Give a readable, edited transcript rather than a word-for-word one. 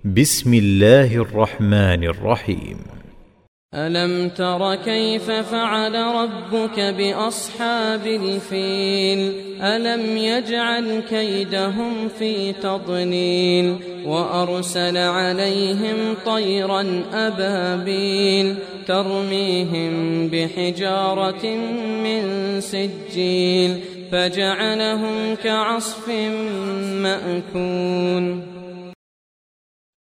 بسم الله الرحمن الرحيم. ألم تر كيف فعل ربك بأصحاب الفيل ألم يجعل كيدهم في تضليل وأرسل عليهم طيرا أبابيل ترميهم بحجارة من سجيل فجعلهم كعصف مأكول.